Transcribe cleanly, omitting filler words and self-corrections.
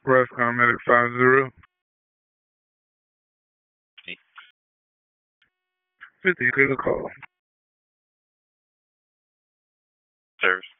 Roscom Medic 50. 50, clear the call. Service.